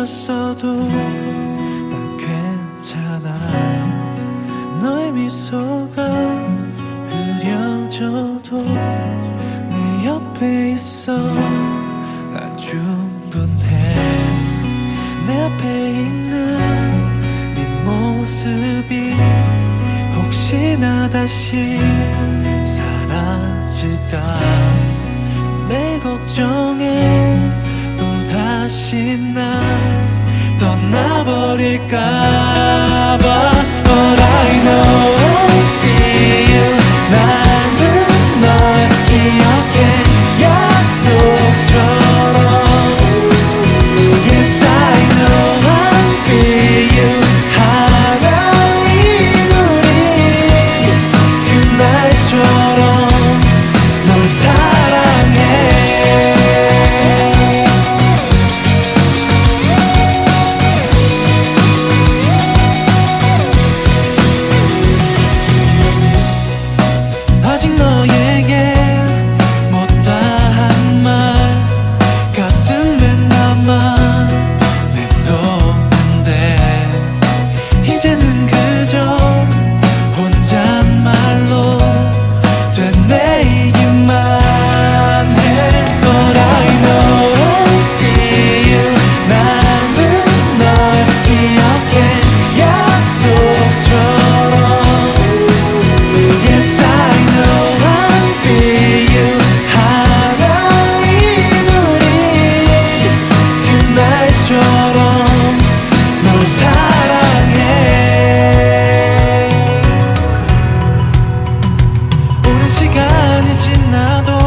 잊었어도 난 괜찮아. 너의 미소가 흐려져도 내 옆에 있어 난 충분해. 내 앞에 있는 네 모습이 혹시나 다시 사라질까 매일 걱정해. 또다시 날 떠나버릴까봐. But I know I see you. 나는 널 기억해 약속처럼. Yes I know I feel you. 하나인 우리 그날처럼 널 사랑해. 아직 너에게 못다한 말 가슴에 남아 맴도는데 이제는 그저 혼잣말로 되뇌이기만 해. But I know I see you. 나는 널 기억해 약속처럼. Yes I know I feel you. 하나인 우리 그날처럼 널 사랑해. 오랜 시간이 지나도